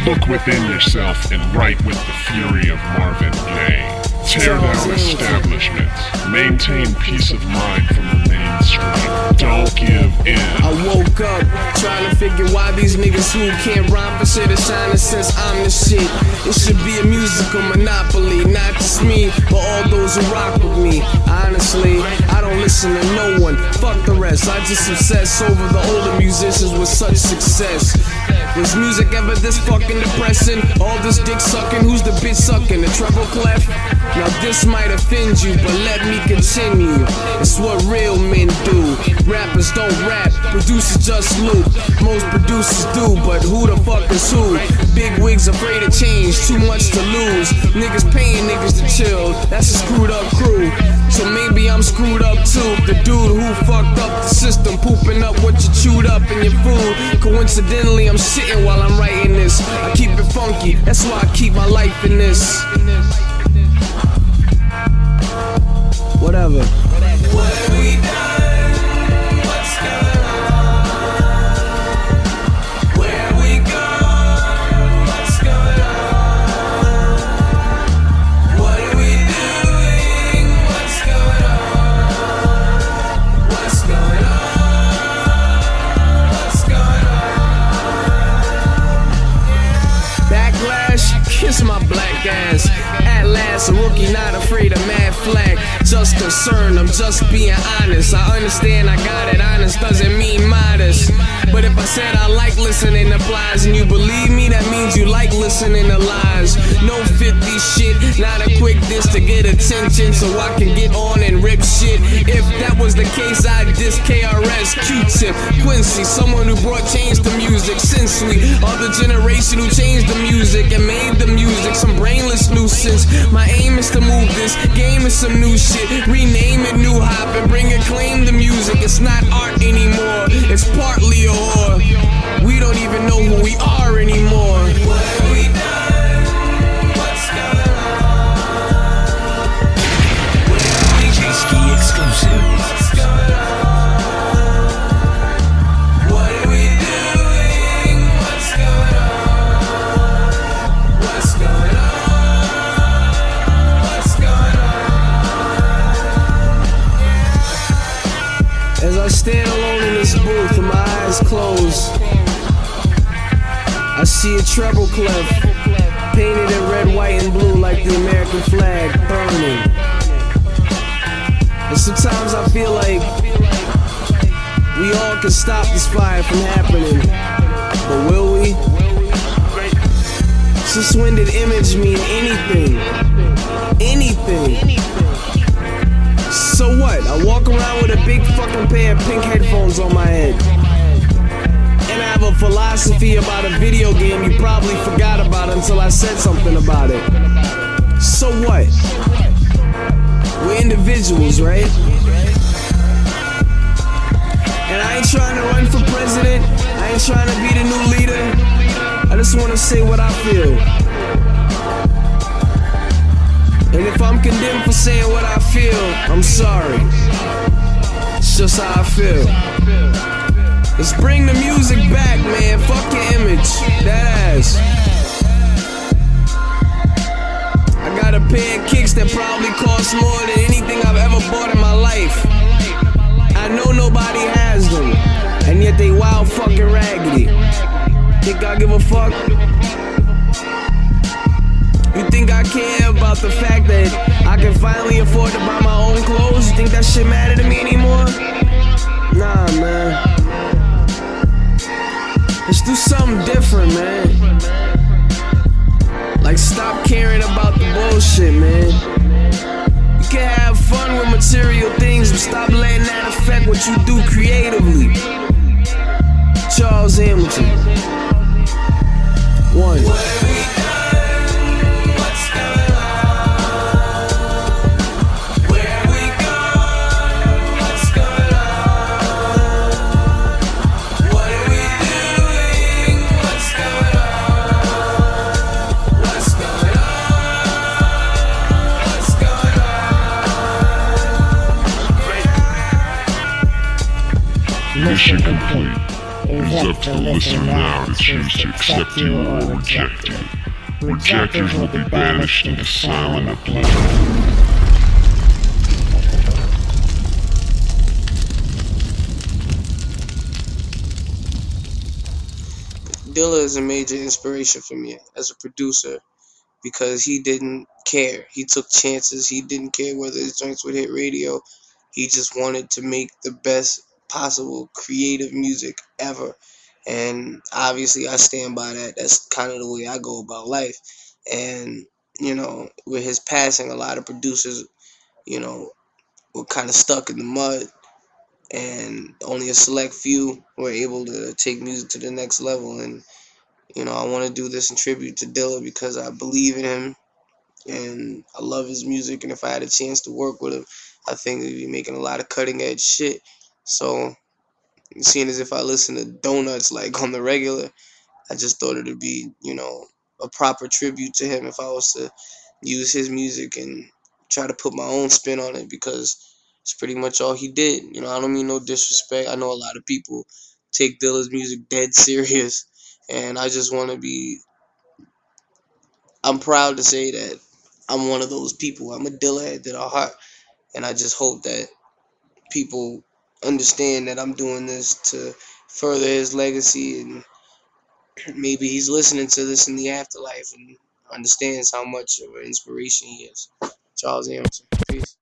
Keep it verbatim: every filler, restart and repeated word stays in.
Look within yourself and write with the fury of Marvin Gaye. Tear down establishments. Maintain peace of mind from the mainstream. Don't give in. I woke up trying to figure why these niggas who can't rhyme for shit are shining since I'm the shit. It should be a musical monopoly, not just me, but all those who rock with me. Honestly, I don't listen to no one. Fuck the rest. I just obsess over the older musicians with such success. Was music ever this fucking depressing? All this dick sucking, who's the bitch sucking? The treble clef? Now this might offend you, but let me continue. It's what real men do. Rappers don't rap, producers just loop. Most producers do, but who the fuck is who? Big wigs afraid of change, too much to lose. Niggas paying niggas to chill, that's a screwed up crew. So maybe I'm screwed up too. The dude who fucked up the system, pooping up what you chewed up in your food. Coincidentally, I'm sitting while I'm writing this. I keep it funky, that's why I keep my life in this. Whatever. What have we done? What's going on? Where have we gone? What's going on? What are we doing? What's going on? What's going on? What's going on? Backlash, kiss my black ass. At last, a rookie not afraid of mad flag. Just concerned, I'm just being honest. I understand I got it, honest doesn't mean modest. But if I said I like listening to plies and you believe me, that means you like listening to lies. No fifty shit, not a quick diss to get attention so I can get on and rip shit. If that was the case, I'd diss K R S, Q-Tip, Quincy, someone who brought change to music. Since we are the generation who changed the music and made the music some brainless nuisance. My aim is to move this game is some new shit. Rename it new hop and bring acclaim to music. It's not art anymore, it's partly a whore. We don't even know who we are anymore. What have we done? What's going on? Where have we gone? Ski exclusive. What's going on? What are we doing? What's going on? What's going on? What's going on? As I stand alone in this booth with my eyes closed, I see a treble clef painted in red, white, and blue like the American flag burning. And sometimes I feel like we all can stop this fire from happening, but will we? Since when did image mean anything? Anything. So what? I walk around with a big fucking pair of pink headphones on my head. And I have a philosophy about a video game you probably forgot about until I said something about it. So what? We're individuals, right? And I ain't trying to run for president. I ain't trying to be the new leader. I just want to say what I feel. And if I'm condemned for saying what I feel, I'm sorry. It's just how I feel. Let's bring the music back, man. Fuck your image. That ass. I got a pair of kicks that probably cost more than anything I've ever bought in my life. I know nobody has them, and yet they wild fucking raggedy. Think I give a fuck? You think I care about the fact that I can finally afford to buy my own clothes? You think that shit matter to me anymore? Nah, man. Let's do something different, man. Like, stop caring about the bullshit, man. You can have fun with material things, but stop letting that affect what you do creatively. Charles Hamilton. One. What have we done? What's going on? Where have we gone? What's going on? What are we doing? What's going on? What's going on? What's going on? Mission complete. It is up to the listener now to choose to accept you or reject you. Rejectors will be banished into silent oblivion. Dilla is a major inspiration for me as a producer because he didn't care. He took chances. He didn't care whether his joints would hit radio. He just wanted to make the best possible creative music ever. And obviously, I stand by that. That's kind of the way I go about life. And, you know, with his passing, a lot of producers, you know, were kind of stuck in the mud. And only a select few were able to take music to the next level. And you know, I want to do this in tribute to Dilla because I believe in him and I love his music. And if I had a chance to work with him, I think he'd be making a lot of cutting edge shit. So, seeing as if I listen to Donuts like on the regular, I just thought it'd be, you know, a proper tribute to him if I was to use his music and try to put my own spin on it because it's pretty much all he did. You know, I don't mean no disrespect. I know a lot of people take Dilla's music dead serious. And I just want to be, I'm proud to say that I'm one of those people. I'm a Dilla head at heart. And I just hope that people understand that I'm doing this to further his legacy. And maybe he's listening to this in the afterlife and understands how much of an inspiration he is. Charles Hamilton. Peace.